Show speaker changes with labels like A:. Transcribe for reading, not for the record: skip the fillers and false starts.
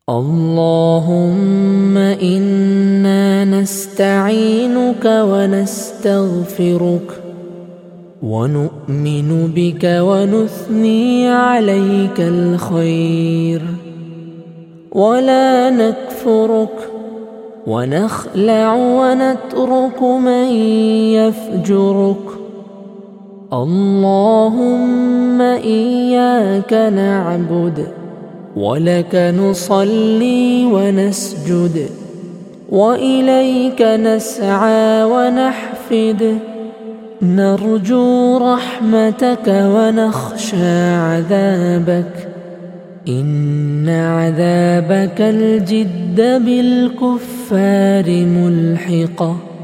A: اللهم إنا نستعينك ونستغفرك ونؤمن بك ونثني عليك الخير، ولا نكفرك ونخلع ونترك من يفجرك. اللهم إياك نعبد ولك نصلي ونسجد، وإليك نسعى ونحفد، نرجو رحمتك ونخشى عذابك، إن عذابك الجد بالكفار ملحقة.